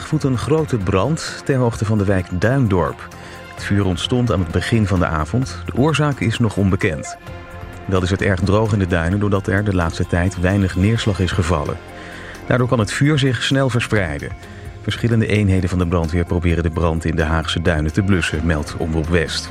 vandaag woedt een grote brand ter hoogte van de wijk Duindorp. Het vuur ontstond aan het begin van de avond. De oorzaak is nog onbekend. Wel is het erg droog in de duinen doordat er de laatste tijd weinig neerslag is gevallen. Daardoor kan het vuur zich snel verspreiden. Verschillende eenheden van de brandweer proberen de brand in de Haagse duinen te blussen, meldt Omroep West.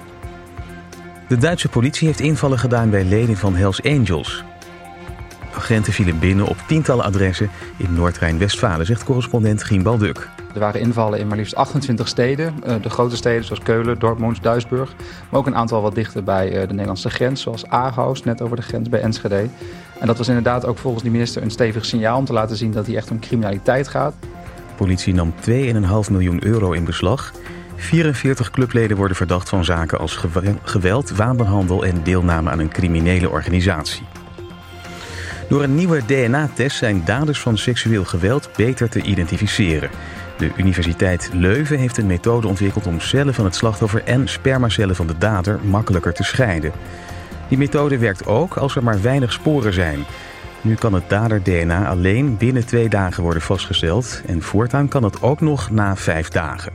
De Duitse politie heeft invallen gedaan bij leden van Hells Angels. Agenten vielen binnen op tientallen adressen in Noord-Rijn-Westfalen, zegt correspondent Gien Balduk. Er waren invallen in maar liefst 28 steden. De grote steden zoals Keulen, Dortmund, Duisburg. Maar ook een aantal wat dichter bij de Nederlandse grens, zoals Aarhus, net over de grens bij Enschede. En dat was inderdaad ook volgens de minister een stevig signaal om te laten zien dat hij echt om criminaliteit gaat. De politie nam 2,5 miljoen euro in beslag. 44 clubleden worden verdacht van zaken als geweld, wapenhandel en deelname aan een criminele organisatie. Door een nieuwe DNA-test zijn daders van seksueel geweld beter te identificeren. De Universiteit Leuven heeft een methode ontwikkeld om cellen van het slachtoffer en spermacellen van de dader makkelijker te scheiden. Die methode werkt ook als er maar weinig sporen zijn. Nu kan het dader-DNA alleen binnen 2 dagen worden vastgesteld en voortaan kan het ook nog na 5 dagen.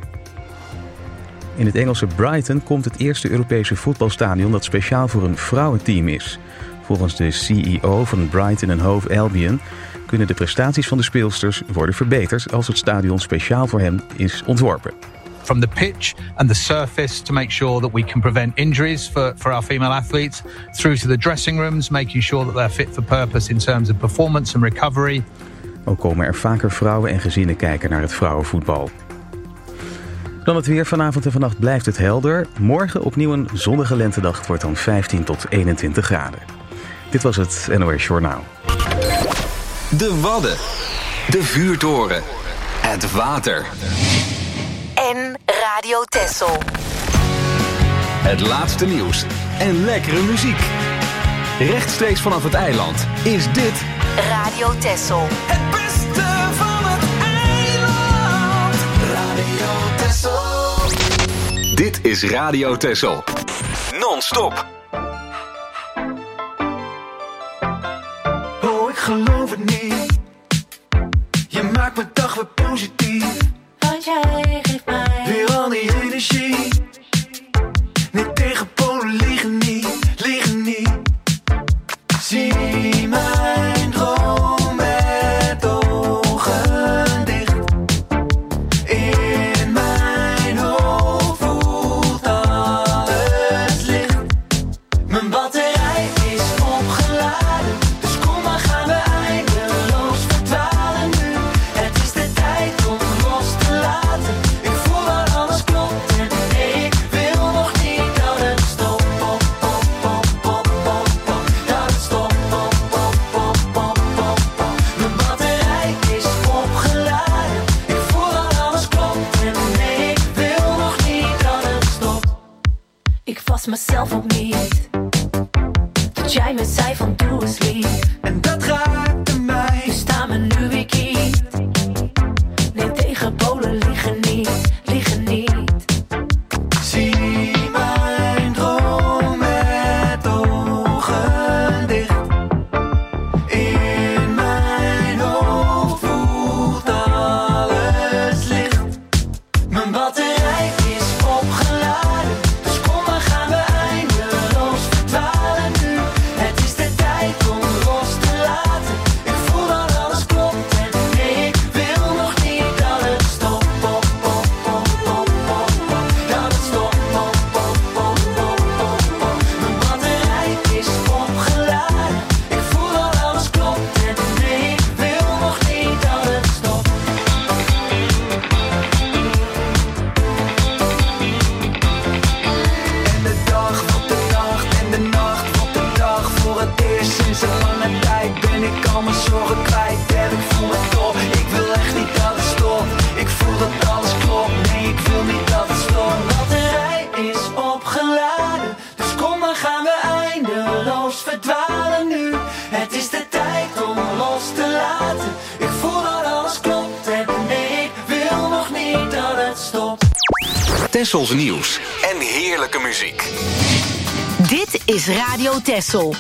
In het Engelse Brighton komt het eerste Europese voetbalstadion dat speciaal voor een vrouwenteam is. Volgens de CEO van Brighton & Hove Albion kunnen de prestaties van de speelsters worden verbeterd als het stadion speciaal voor hen is ontworpen. From the pitch and the surface to make sure that we can prevent injuries for our female athletes, through to the dressing rooms, making sure that they're fit for purpose in terms of performance and recovery. Ook komen er vaker vrouwen en gezinnen kijken naar het vrouwenvoetbal. Dan het weer. Vanavond en vannacht blijft het helder. Morgen opnieuw een zonnige lentedag. Het wordt dan 15 tot 21 graden. Dit was het NOS Journaal. De Wadden. De vuurtoren. Het water. En Radio Texel. Het laatste nieuws en lekkere muziek. Rechtstreeks vanaf het eiland is dit Radio Texel. Het beste van het eiland. Radio Texel. Dit is Radio Texel. Non-stop. Oh, ik geloof het niet. Je maakt mijn dag weer positief. Want jij geeft mij weer al die energie. Nee, tegen Polen liggen niet, liggen niet. Zie mijn droom met ogen dicht. In mijn hoofd voelt alles licht. Mijn batterij is opgeladen, dus kom maar gaan we eindeloos verdwalen nu. Het is de tijd om los te laten. Ik voel dat alles klopt en ik wil nog niet dat het stopt. Pop, pop, pop, pop, pop, pop. Dat het stopt. Pop, pop, pop, pop, pop, pop. Mijn batterij is opgeladen. Ik voel dat alles klopt en ik wil nog niet dat het stopt. Ik vast mezelf ook niet. Dat jij me zei van doe eens lief. En dat raakte mij. Nu staan we nu weer kiet. Nee, tegen Polen liggen niet, liggen niet. Zie mijn droom met ogen dicht. In mijn hoofd voelt alles licht. Mijn batterij is opgeladen, dus kom maar gaan we eindeloos verdwalen nu. Het is de tijd om los te laten. Ik voel dat alles klopt en ik wil nog niet dat het stopt. Pop, pop, pop, pop, pop, pop. Dat het stopt. Pop, pop, pop, pop, pop, pop. Mijn batterij is opgeladen. Ik voel dat alles klopt en ik wil nog niet dat het stopt. En de dag wordt de nacht en de nacht wordt de dag. Voor het eerst sinds een lange tijd ben ik al mijn zorgen kwijt. En ik voel me top, ik wil echt niet dat het stopt. Ik voel dat alles klopt, nee ik wil niet dat het stopt. Mijn batterij is opgeladen, dus kom maar gaan we eindeloos verdwalen nu. Het is de tijd om los te laten. Ik voel dat alles klopt en ik wil nog niet dat het stopt. Tessels nieuws en heerlijke muziek. Dit is Radio Texel.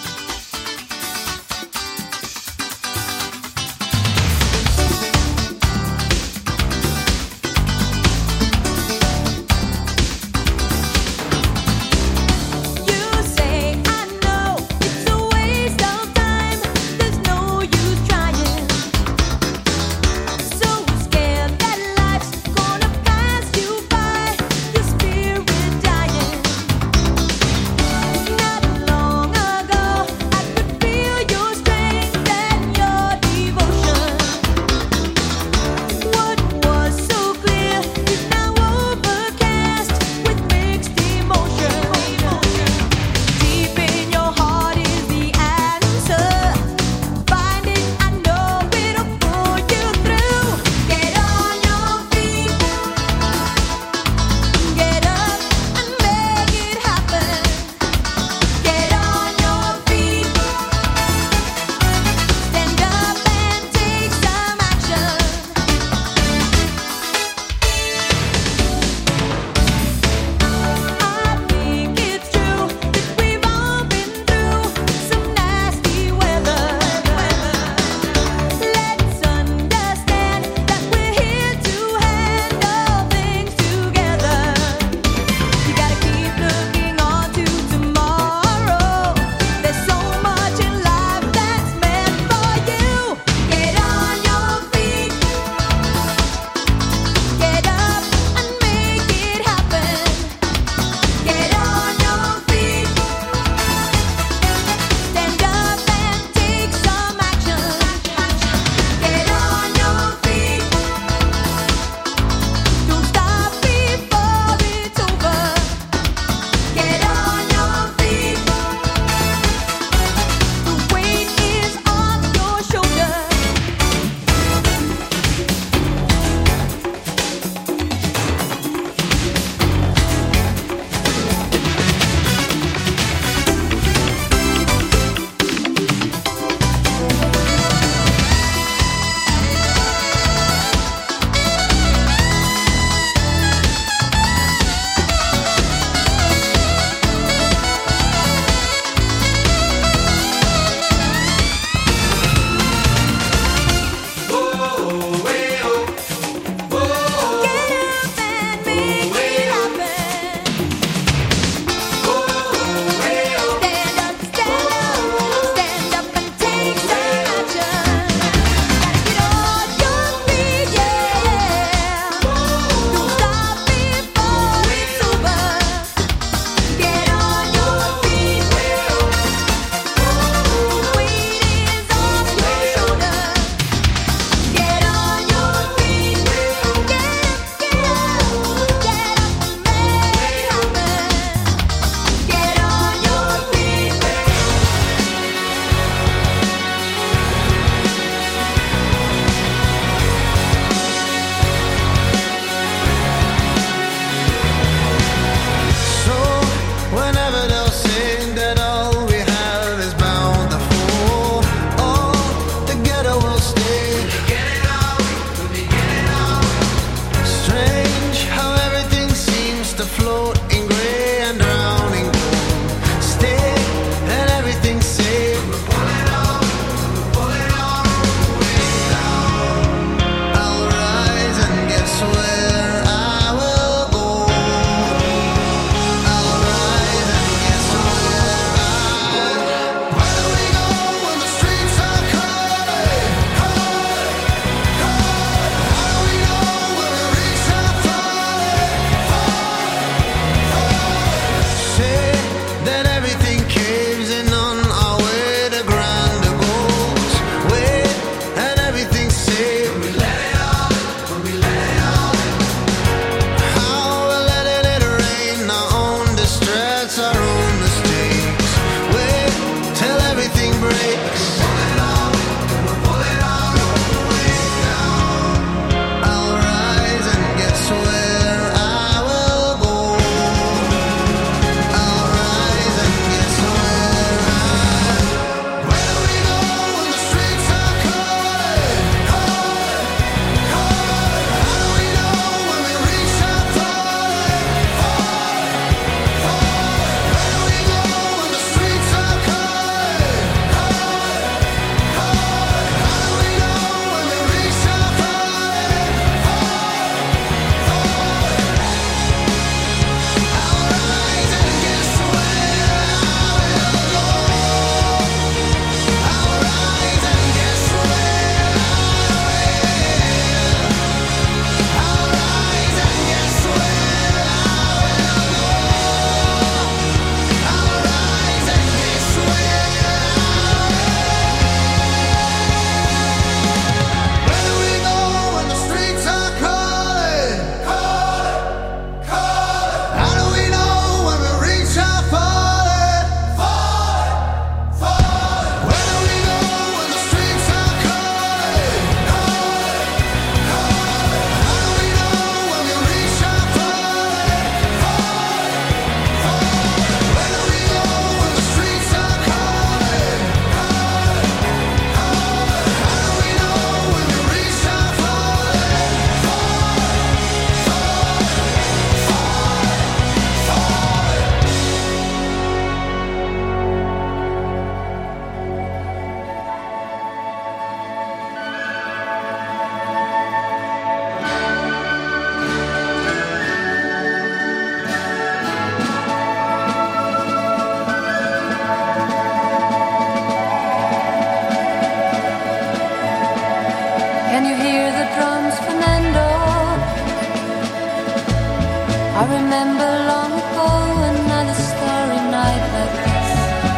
I remember long ago another starry night like this.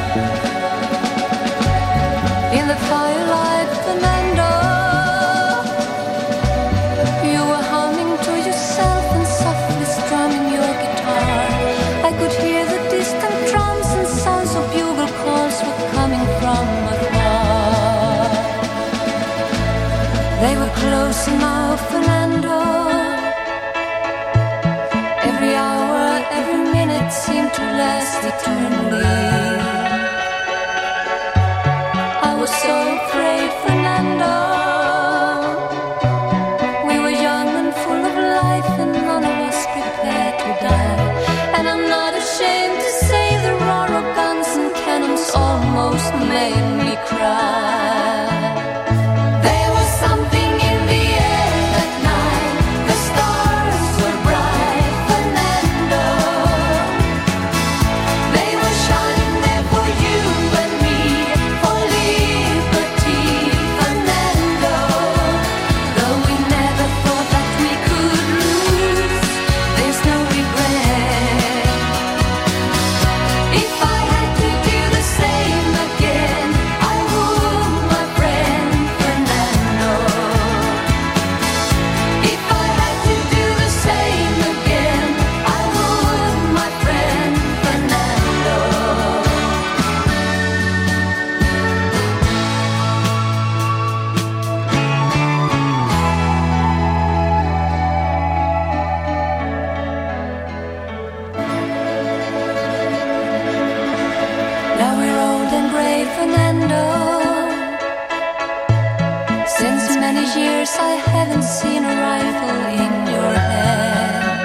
In the firelight, Fernando, you were humming to yourself and softly strumming your guitar. I could hear the distant drums and sounds of bugle calls were coming from afar. They were close now, Fernando. Every hour, every minute seemed to last eternally. I was so afraid, Fernando. We were young and full of life, and none of us prepared to die. And I'm not ashamed to say the roar of guns and cannons almost made me cry. There was something in the air that night. The stars were bright, Fernando. They were shining there for you and me, for liberty, Fernando. Though we never thought that we could lose, there's no regret. If I had to do the same again, I would, my friend Fernando. If I had to do the same again, I would, my friend Fernando. Now we're old and gray, Fernando. Since many years I haven't seen a rifle in your hand.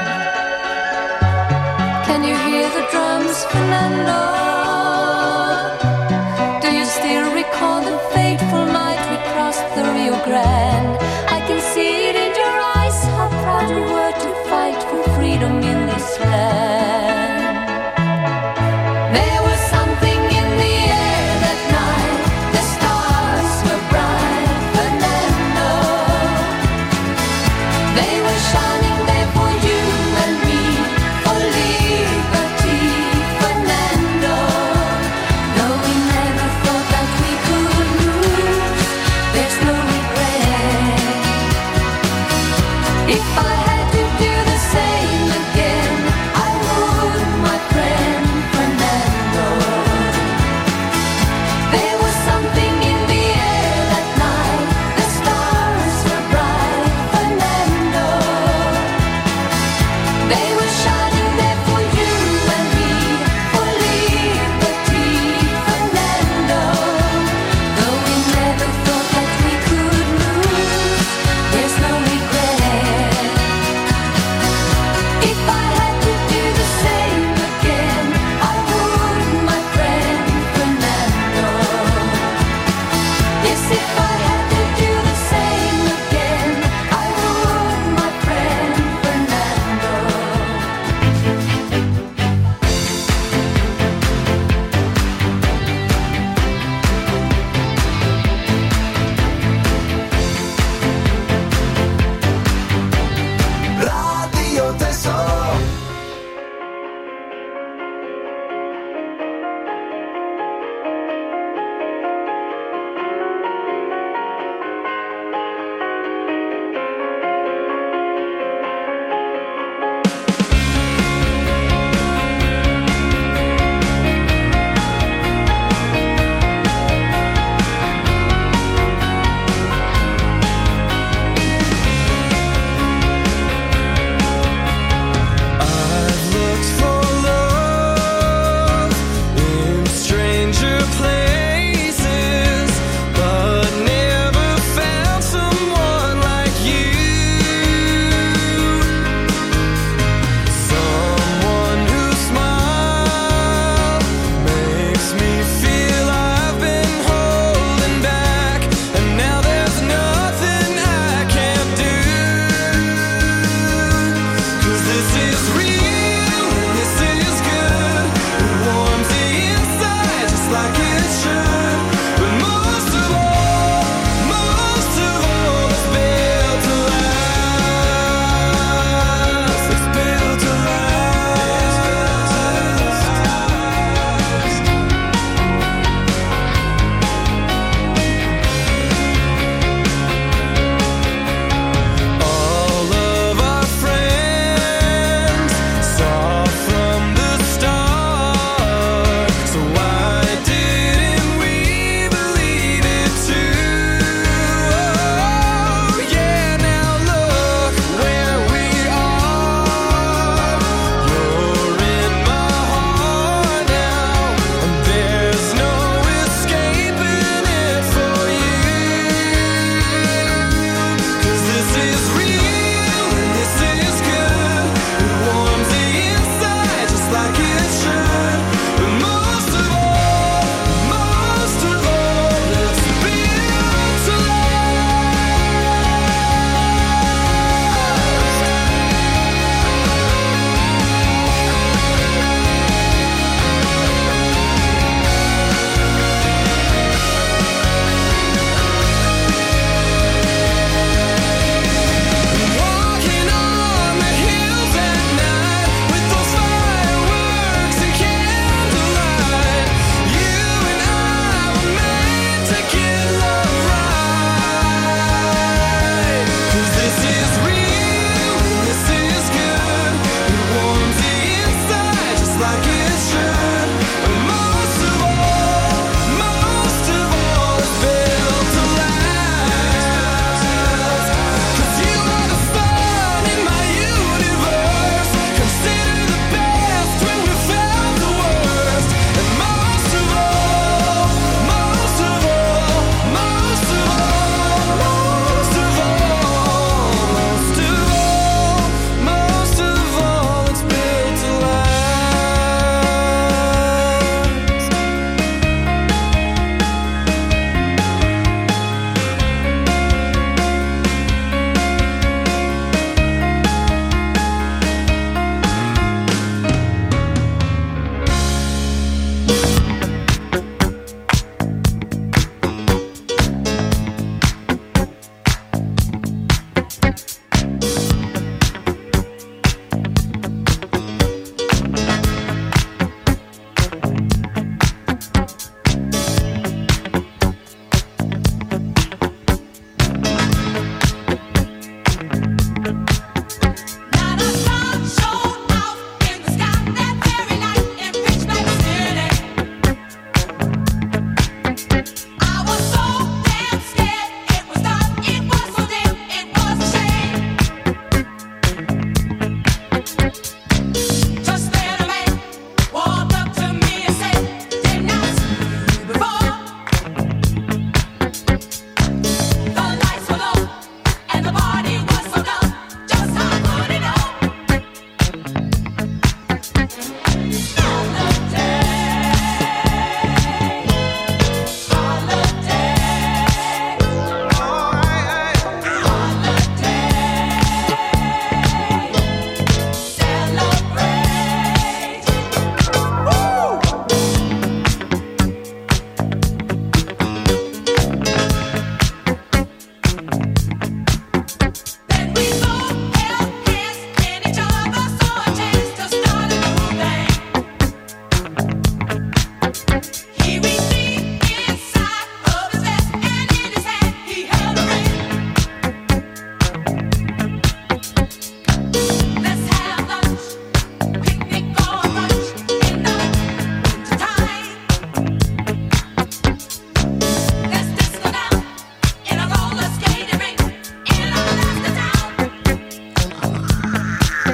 Can you hear the drums, Fernando? Do you still recall the fateful night we crossed the Rio Grande? I can see it in your eyes, how proud we were to fight for freedom in this land. There was something in the air that night. The stars were bright, Fernando. They were shining there for you and me, for liberty, Fernando. Though we never thought that we could lose, there's no regret. If I had to do the same again, I would, my friend Fernando. There was something in the air that night. The stars were bright, Fernando. They were shining there for you and me, for liberty, Fernando. Though we never thought that we could lose, there's no regret.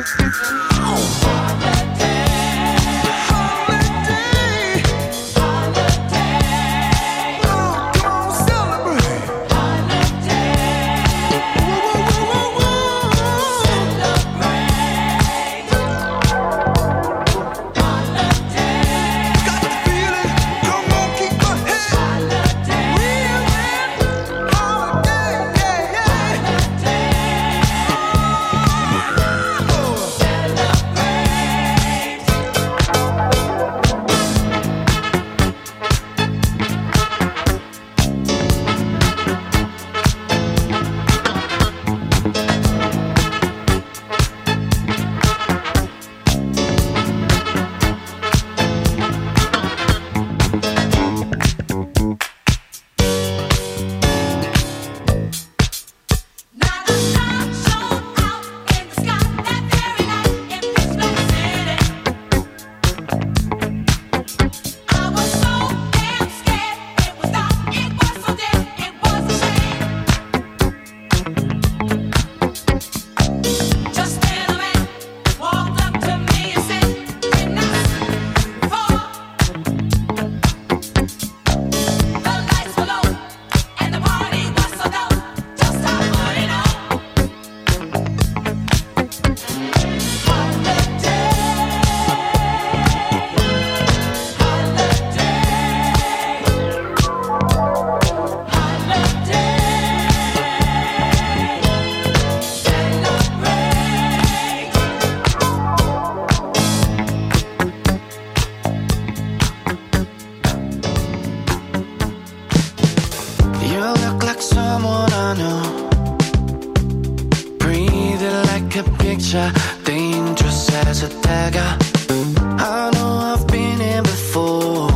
picture, dangerous as a dagger. I know I've been here before.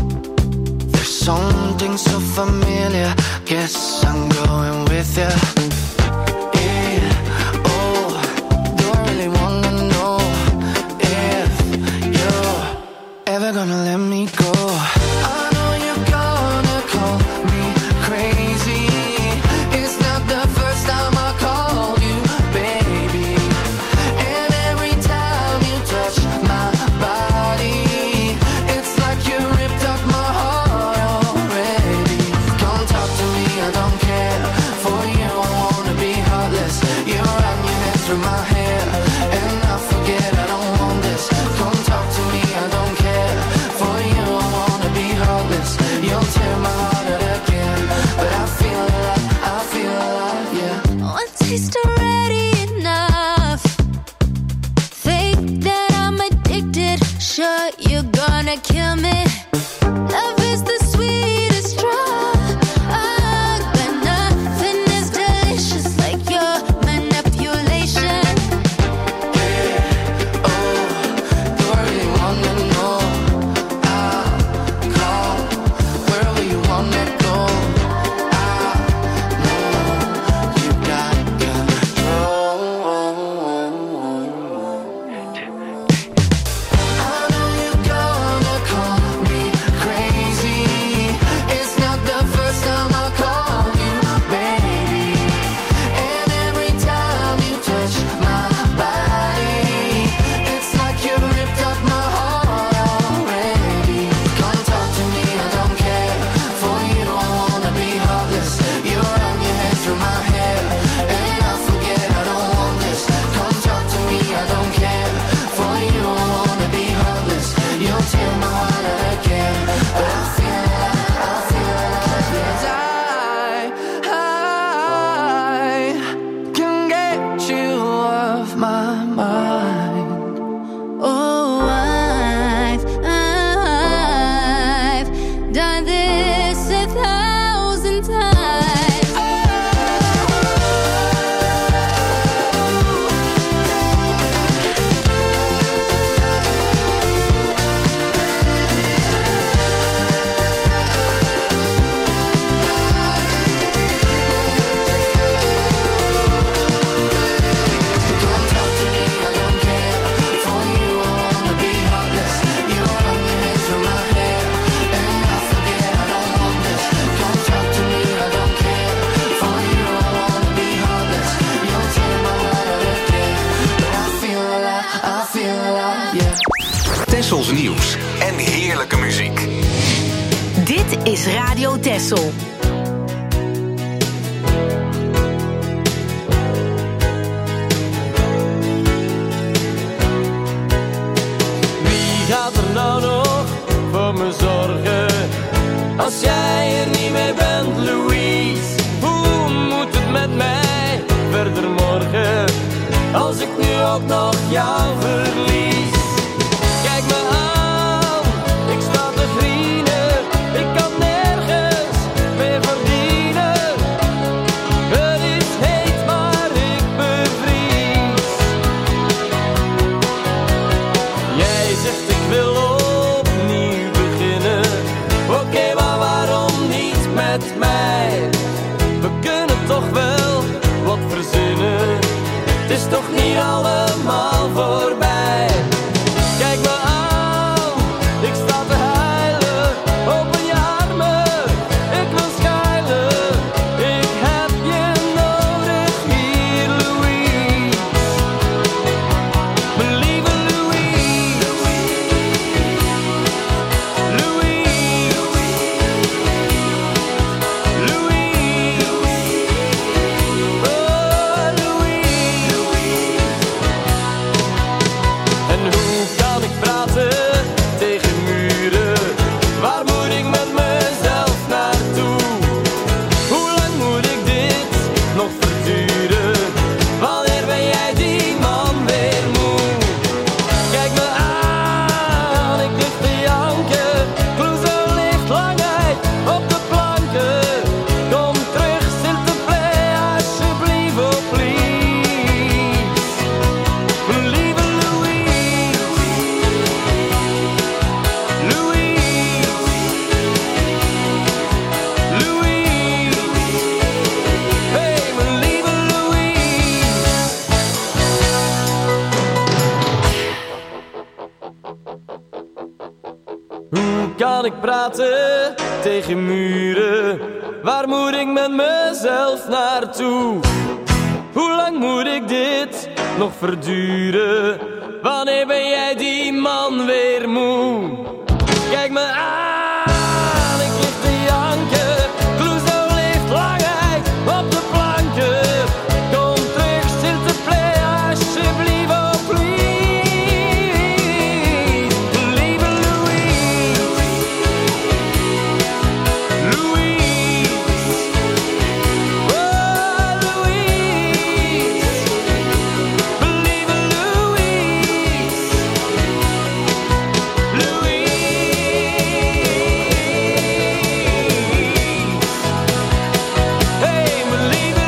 There's something so familiar. Guess I'm going with you. Yeah, oh, do I really wanna know if you're ever gonna let me go? I know you're gonna call me crazy. It's not the first time I called you, baby. And every time you touch my body, it's like you ripped up my heart already. Come talk to me, I don't care. For you, I wanna be heartless. You run your hands through my hair, and I forget I don't want this. Come talk to me, I don't care. For you, I wanna be heartless. You'll tear my heart out again, but I feel alive, yeah. One taste already enough. Think that I'm addicted. Sure, you're gonna kill me. Love is the sweetest drug, but nothing is delicious like your manipulation. Yeah, oh, do I really wanna know? I'll call wherever you wanna go. I know you got control. I know you're gonna call me Tessels nieuws en heerlijke muziek. Dit is Radio Tessel. Wie gaat er nou nog voor me zorgen? Als jij er niet meer bent, Louise. Hoe moet het met mij verder morgen? Als ik nu ook nog jou verlies. Kijk me aan, ik sta te grienen. Ik kan nergens meer verdienen. Het is heet, maar ik bevries. Jij zegt ik wil opnieuw beginnen. Oké, maar waarom niet met mij? We kunnen toch wel wat verzinnen. Het is toch niet allemaal voorbij. Kijk me aan, ik sta te huilen. Open je armen, ik wil schuilen. Ik heb je nodig hier, Louise. Mijn lieve Louise. Louise. Louise. Oh, Louise. En hoe kan ik praten tegen muren? Waar moet ik met mezelf naartoe? Hoe lang moet ik dit nog verduren? Wanneer ben jij die man weer moe? Kijk me aan, ik lig te janken. Clouseau ligt lang uit op de planken. Kom terug, s'il te plaît, alsjeblieft, oh please. Mijn lieve Louise. Louise. Louise. Hey, mijn lieve Louise. Hoe kan ik praten tegen muren? Waar moet ik met mezelf naartoe? Hoe lang moet ik dit nog verduren? Wanneer ben jij die man weer moe? Kijk me aan, ik lig te janken. Clouseau ligt lang uit op de planken. Kom terug, s'il te plaît, alsjeblieft, oh please. Lieve Louise. Louise. Oh, Louise. Lieve Louise. Hey, mijn lieve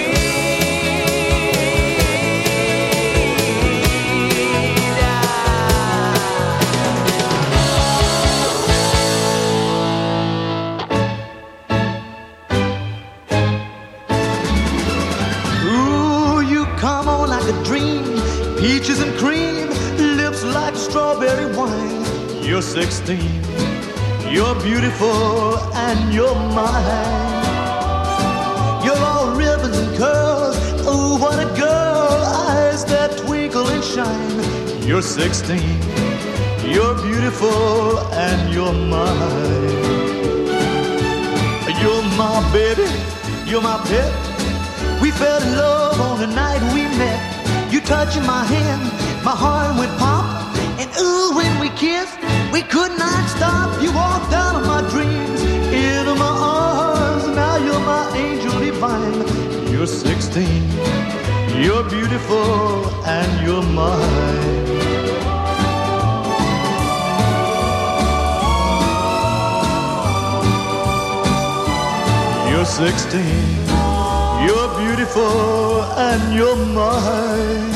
Ooh, you come on like a dream, peaches and cream, lips like strawberry wine. You're 16, you're beautiful and you're mine. You're all ribbons and curls, oh what a girl, eyes that twinkle and shine. You're 16, you're beautiful and you're mine. You're my baby, you're my pet. We fell in love on the night we met. You touching my hand, my heart went pop. And ooh, when we kissed, we could not stop. You walked out of my dreams, into my arms. Now you're my angel divine. You're 16, you're beautiful and you're mine. You're 16, you're beautiful and you're mine.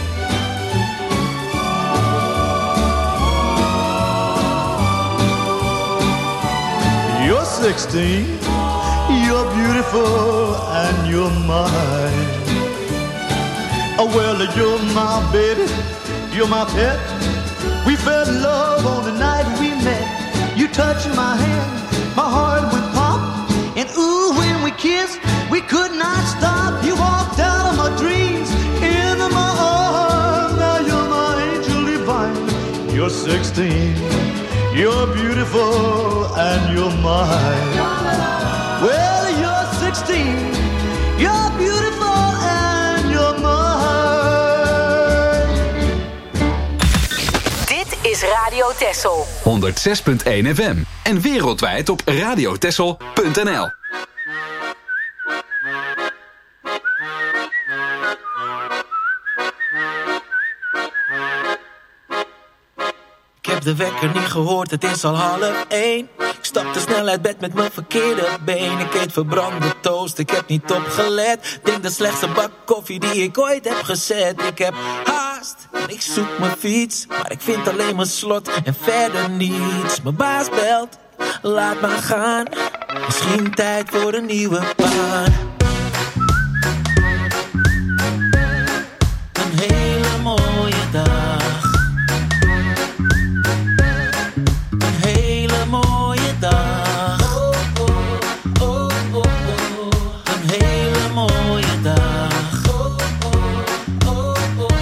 You're 16, you're beautiful and you're mine. Oh well, you're my baby, you're my pet. We fell in love on the night we met. You touching my hand, my heart went pop. And ooh, when we kissed, we could not stop. You walked out of my dreams, into my arms. Now you're my angel divine. You're you're 16. You're beautiful and you're mine. Well, you're 16. You're beautiful and you're mine. Dit is Radio Texel. 106.1 FM en wereldwijd op radiotexel.nl. Ik heb de wekker niet gehoord, het is al 12:30. Ik stapte snel uit bed met mijn verkeerde been. Ik eet verbrande toast, ik heb niet opgelet. Denk de slechtste bak koffie die ik ooit heb gezet. Ik heb haast en ik zoek mijn fiets, maar ik vind alleen mijn slot en verder niets. Mijn baas belt, laat maar gaan. Misschien tijd voor een nieuwe baan. Een hele mooie dag. Mooie dag. Oh, oh, oh, oh, oh. Een hele mooie dag. Oh, oh, oh, oh, oh.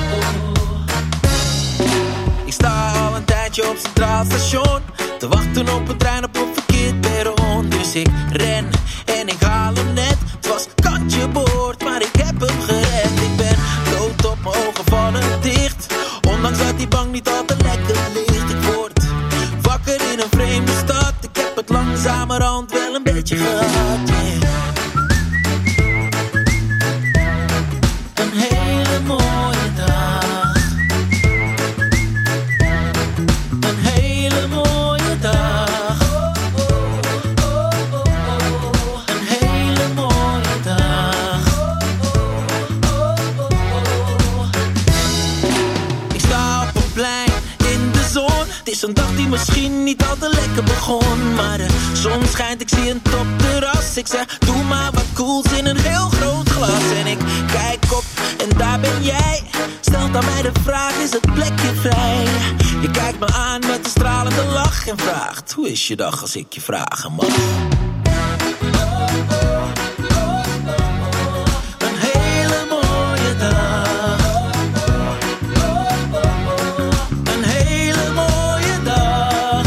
Ik sta al een tijdje op Centraal Station, te wachten op een trein op een verkeerd perron. Dus ik ren en ik haal hem net. Het was kantje boord, maar ik heb hem gered. Ik ben dood op mijn ogen vallen dicht, ondanks dat die bank niet altijd lekker ligt. Ik word wakker in een vreemde stad. Ik heb het langzamerhand wel een beetje gehad, yeah. Een hele mooie dag. Een hele mooie dag. Oh, oh, oh, oh, oh. Een hele mooie dag. Oh, oh, oh, oh. Ik sta op een plein in de zon. Het is een dag die misschien niet al te lekker begon, maar de zon schijnt, ik zie een topterras. Ik zeg, doe maar wat cools in een heel groot glas. En ik kijk op en daar ben jij. Stelt aan mij de vraag, is het plekje vrij? Je kijkt me aan met een stralende lach en vraagt, hoe is je dag als ik je vragen mag? Een hele mooie dag. Een hele mooie dag.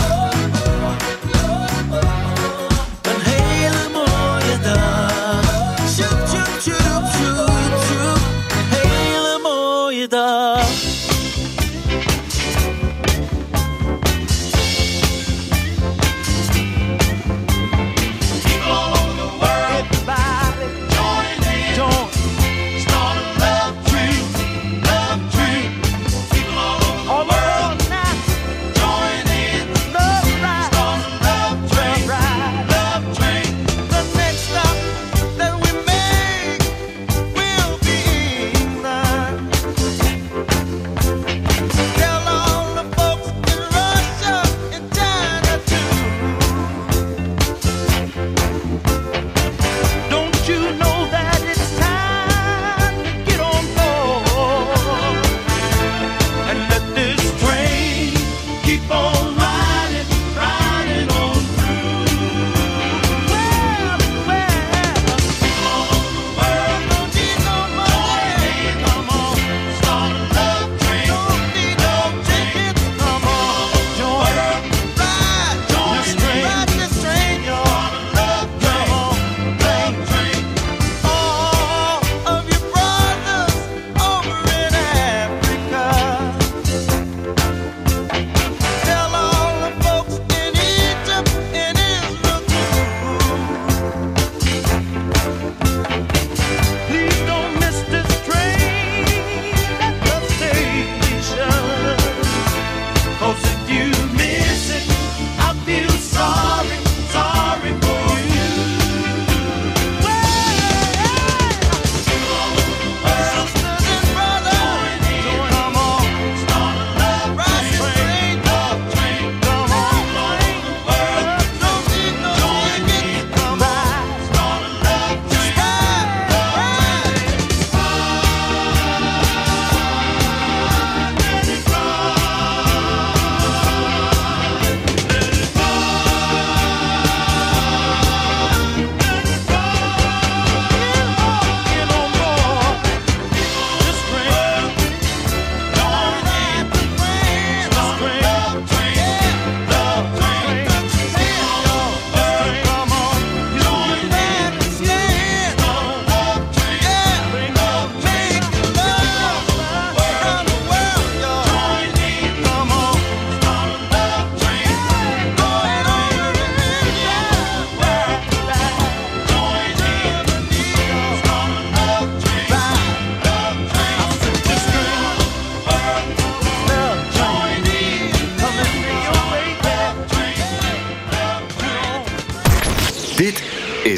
Een hele mooie dag. Shoop, shoop, shoop, shoop, shoop. Hele mooie dag. Tell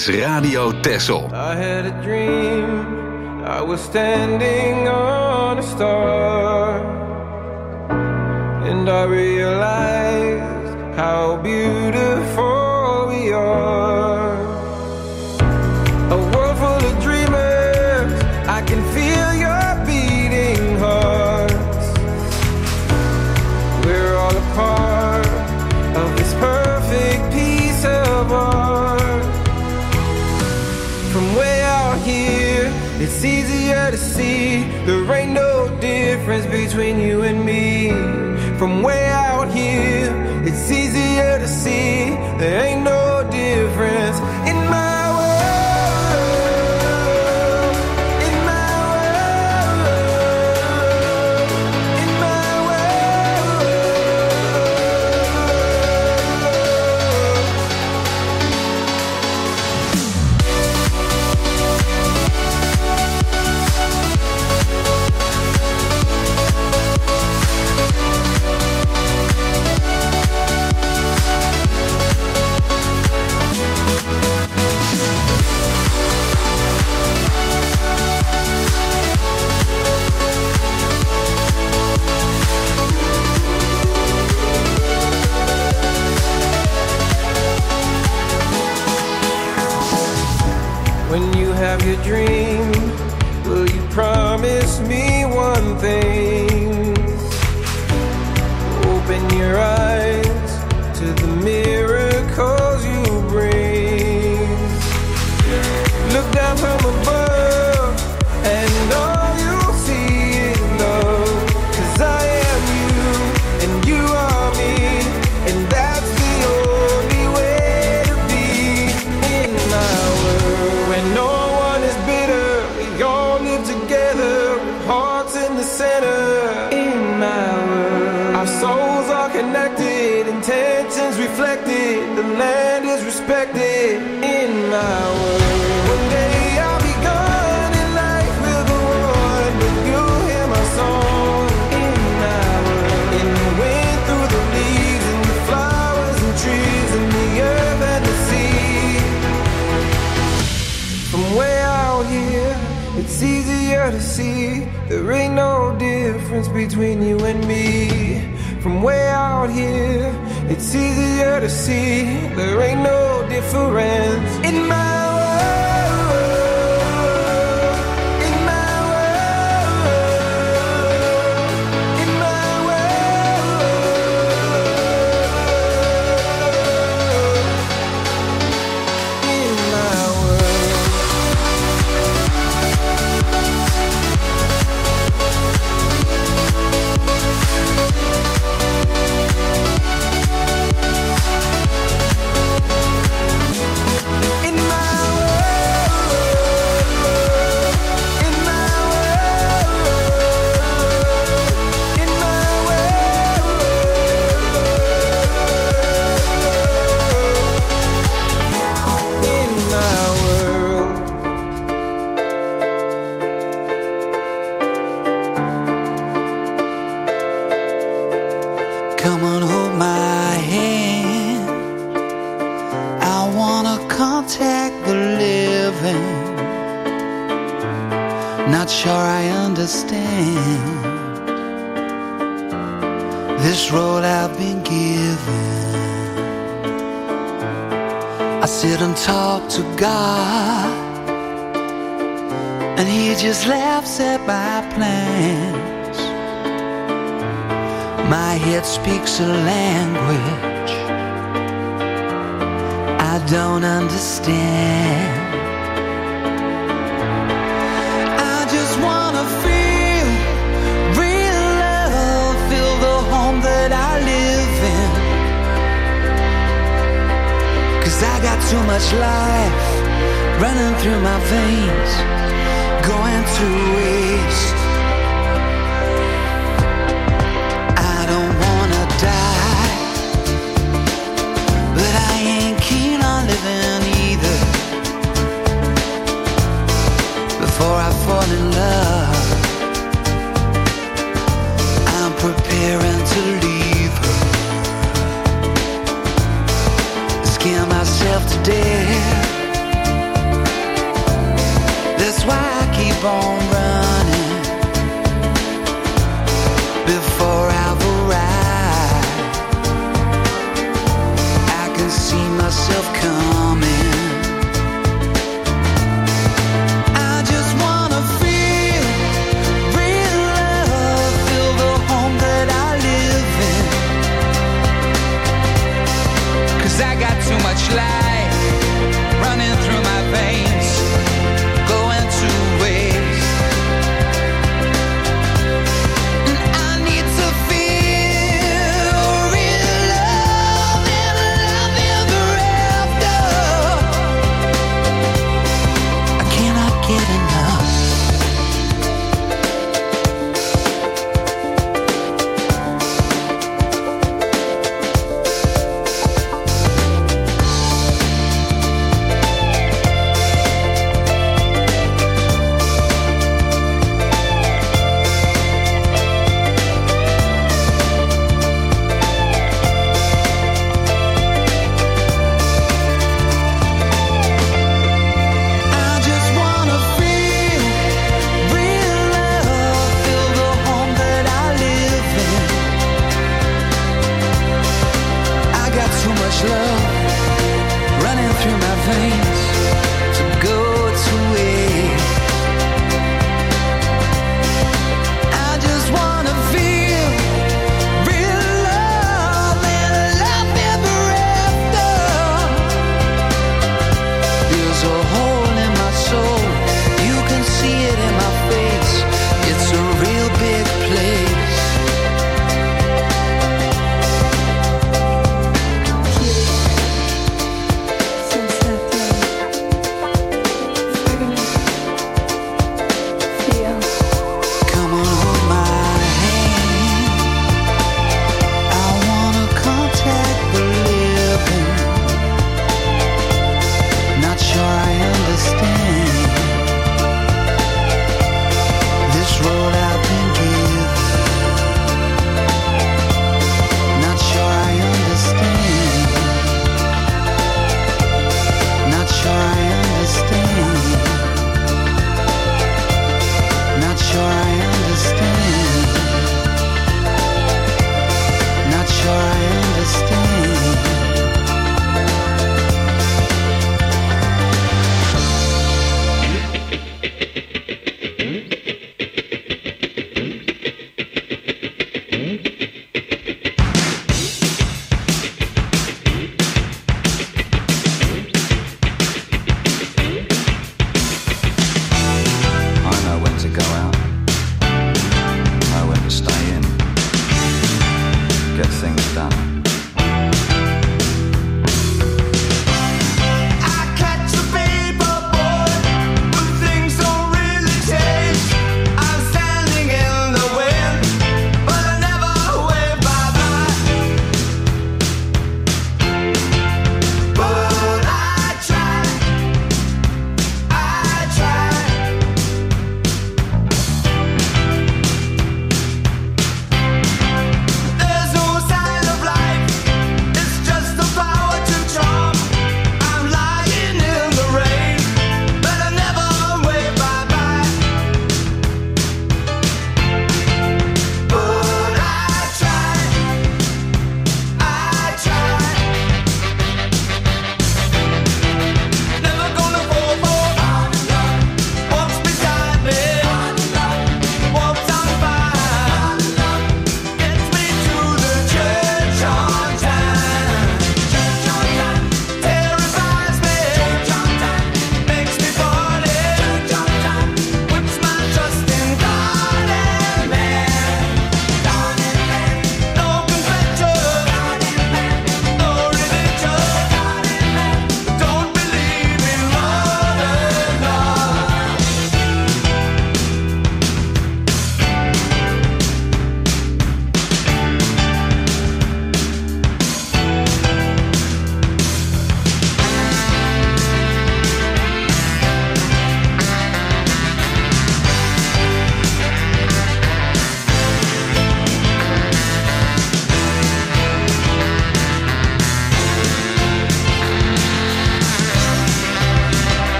is Radio Texel. I had a dream, I was standing on a star, and I realized how beautiful we are. A world full of dreamers, I can feel your beating hearts. We're all a part of this perfect piece of art. From way out here, it's easier to see there ain't no difference between you and me. From way out here, it's easier to see there ain't no difference in my world, in my world, in my world. When you have your dream, will you promise me one thing? Open your eyes to the miracles you bring. Look down from above and all you'll see is love. 'Cause I am you and you are me, and that's the only way to be in my world. When no one is bitter, we all live together with hearts in the center. In my world, our souls are connected, intentions reflected, the land is respected. In my world, one day I'll be gone and life will go on, but you'll hear my song. In my world, in the wind, through the leaves, and the flowers and trees, and the earth and the sea. From way out here, it's easier to see there ain't no difference between you and me. From way out here, it's easier to see there ain't no difference in my world, in my world, in my world, in my world. In my world, in my world, in my world, in my world. Come on, hold my hand. I wanna contact the living. Not sure I understand this road I've been given. I sit and talk to God, and He just laughs at my plans. My head speaks a language I don't understand. I just wanna feel real love, feel the home that I live in. 'Cause I got too much life running through my veins, going to waste. I don't wanna die, but I ain't keen on living either. Before I fall in love, I'm preparing to leave her. Scare myself to death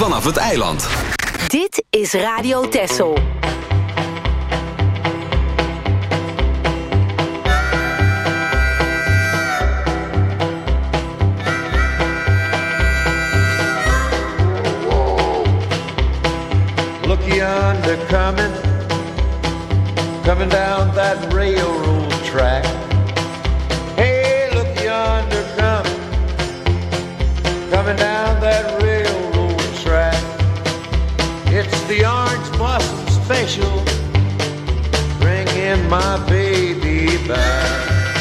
vanaf het eiland. Dit is Radio Texel. Look yonder coming down that railroad track. Hey, look yonder coming down that railroad track. It's the Orange Blossom Special, bringing my baby back.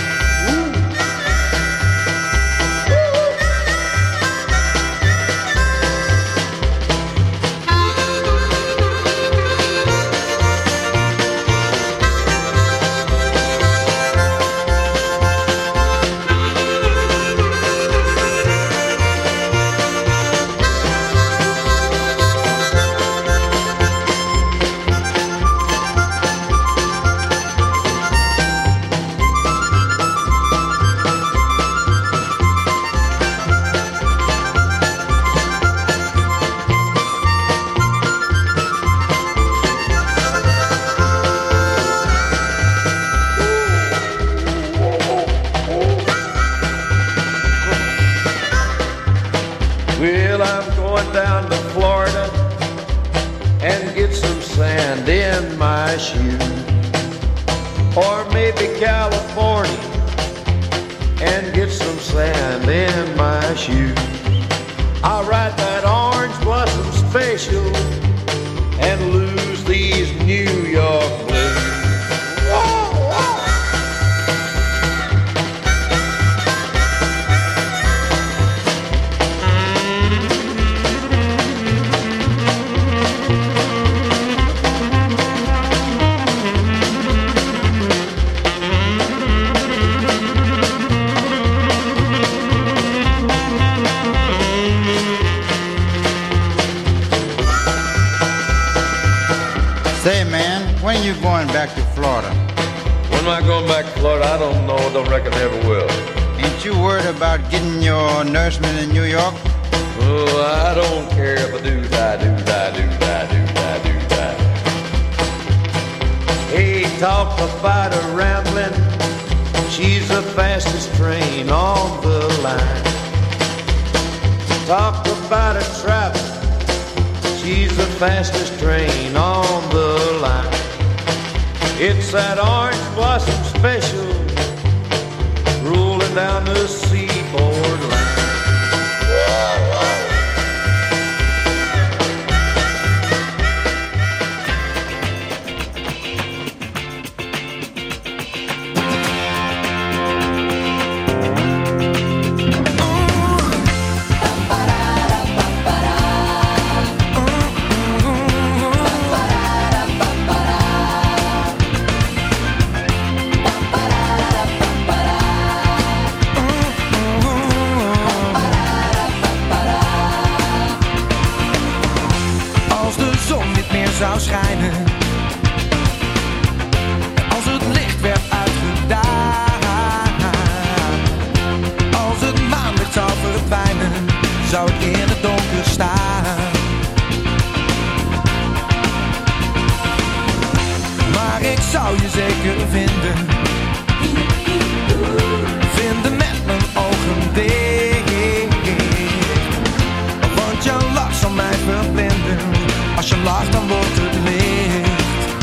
Well, I'm going down to Florida and get some sand in my shoes. Or maybe California and get some sand in my shoes. I'll ride that Orange Blossom Special and lose these New York blues. Say, man, when are you going back to Florida? When am I going back to Florida? I don't know. Don't reckon I ever will. Ain't you worried about getting your nourishment in New York? Oh, I don't care if I do die. Hey, talk about a rambling. She's the fastest train on the line. Talk about a traveling. She's the fastest train on the line. It's that Orange Blossom Special rolling down the seaboard line. Zou schijnen als het licht werd uitgedaan, als het maanlicht zou verdwijnen, zou ik in het donker staan. Maar ik zou je zeker vinden met mijn ogen dicht, want jouw lach zal mij verblinden. Als je lacht, dan wordt het licht.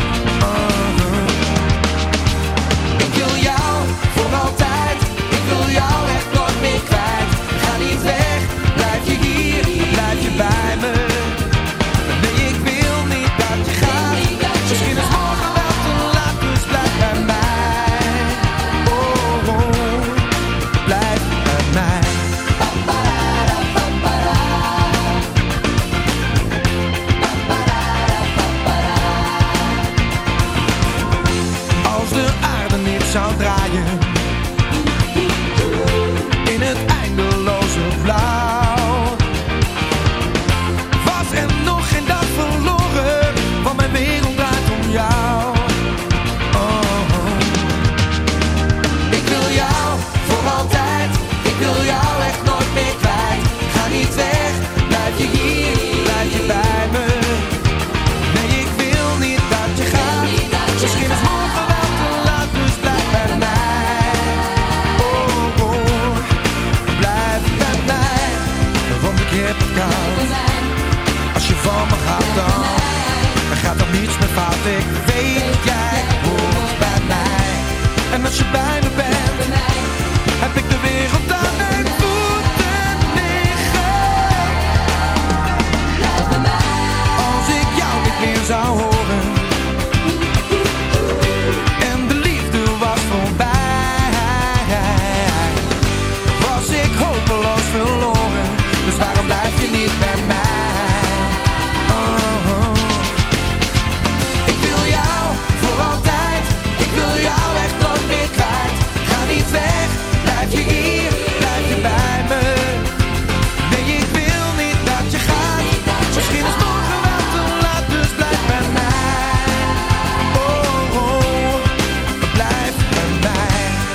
Ik wil jou voor altijd. Ik wil jou echt nooit meer kwijt. Ga niet weg, blijf je hier, blijf je bij me. Nee, ik wil niet dat je gaat. Misschien is morgen wel te laat, dus blijf bij mij. Oh, oh, blijf bij mij. Zou draaien in het eindeloze blauw, was er nog geen dag verloren, want mijn wereld draait om jou. Oh. Ik wil jou voor altijd, ik wil jou echt nooit meer kwijt. Ga niet weg, blijf je hier, blijf je Want ik weet, jij hoort bij mij. En als je bij me bent, heb ik de wereld aan mijn voeten liggen. Als ik jou niet meer zou horen en de liefde was voorbij, was ik hopeloos verloren. Dus waarom blijf je niet bij mij? Oh. Ik wil jou voor altijd, ik wil jou echt nooit meer kwijt. Ga niet weg, blijf je hier, blijf je bij me. Nee, ik wil niet dat je gaat, misschien is morgen wel te laat, dus blijf bij mij. Oh, oh, blijf bij mij.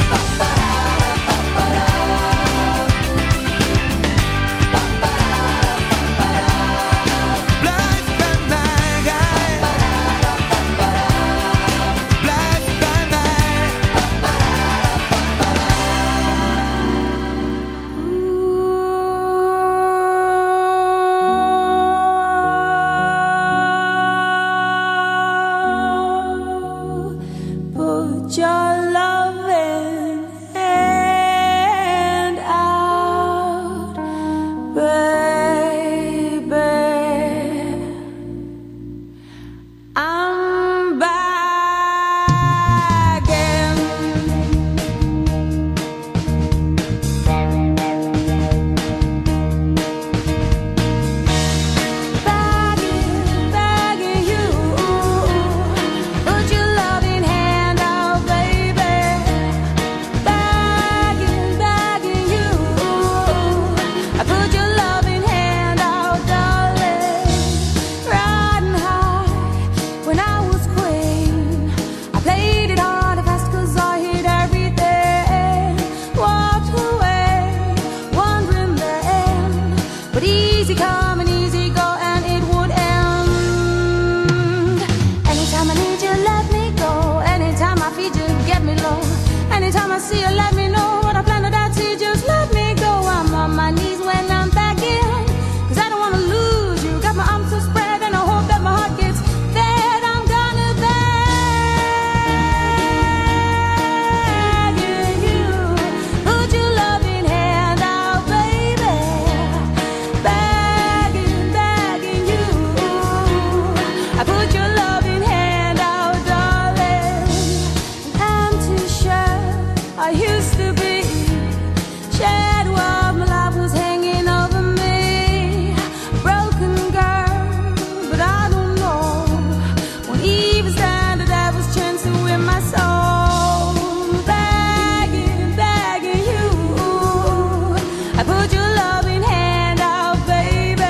Put your loving hand out, baby. I'm begging. Begging you. Put your loving hand out, baby. Begging you. I put your loving hand out, darling. Riding high when I was queen. I played it hard and fast 'cause I hit everything. Walked away, wondering the end. But easy come and easy go, and it would end. Anytime I need you, let me go. Anytime I feed you, get me low. Anytime I see you, let me know what I planted out to. Just let me go. I'm on my knees when I'm back in, 'cause I don't wanna lose you. Got my arms so spread and I hope that my heart gets fed. I'm gonna beg you. Put your loving hand out, baby. Begging you. I put your loving hand out, darling. An empty shell I used to be. Shadow of my life was hanging over me. Broken girl, but I don't know. Won't even stand the devil's chance to win my soul. Begging you. I put your loving hand out, baby.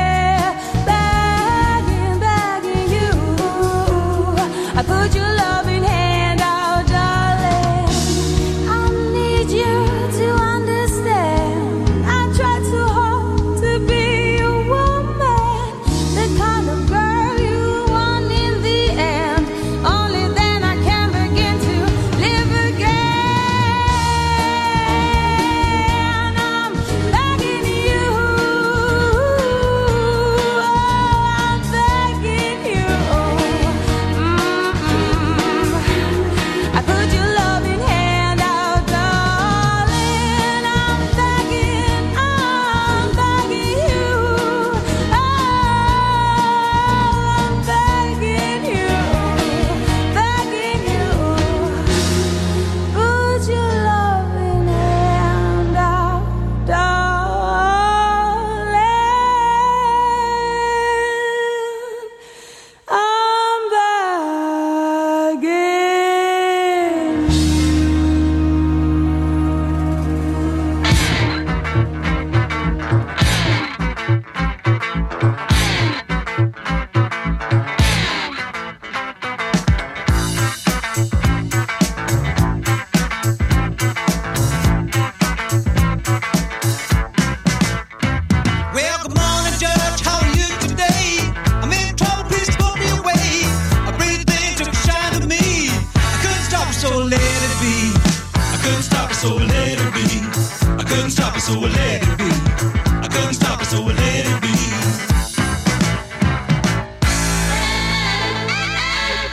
Begging you. I put your loving hand out, darling. I need you to understand. I try too hard to be a woman, the kind of girl you want in the end. Only then I can begin to live again. I'm begging you. I'm begging you. I put your loving hand out, darling. I'm begging you. I'm begging you. Put your loving hand out, darling. I'm begging. Well, good morning, Judge. How are you today? I'm in trouble. Please put me away. A pretty thing took a shine to me. I couldn't stop it, so I let it be. I couldn't stop it, so I let it be. I couldn't stop it, so I let it be. I couldn't stop it, so I let it be.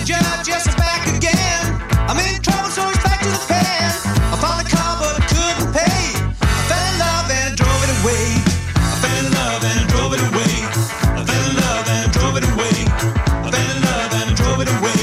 the judge, yes, I'm back again. I'm in trouble, so it's back to the pen. I found a car, but I couldn't pay. I fell in love and I drove it away. I fell in love and I drove it away. I fell in love and I drove it away. I fell in love and I drove it away.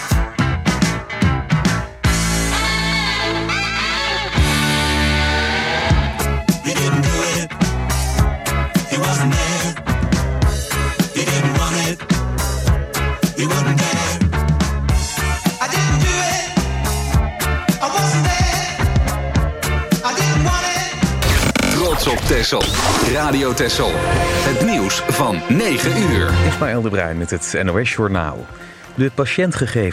He didn't do it. He wasn't there. He didn't want it. He wasn't there. I didn't do it. I wasn't there. I didn't want it. Trots op Texel. Radio Texel. Het nieuws van 9 uur. Ismaël de Bruin met het NOS Journaal. De patiëntgegevens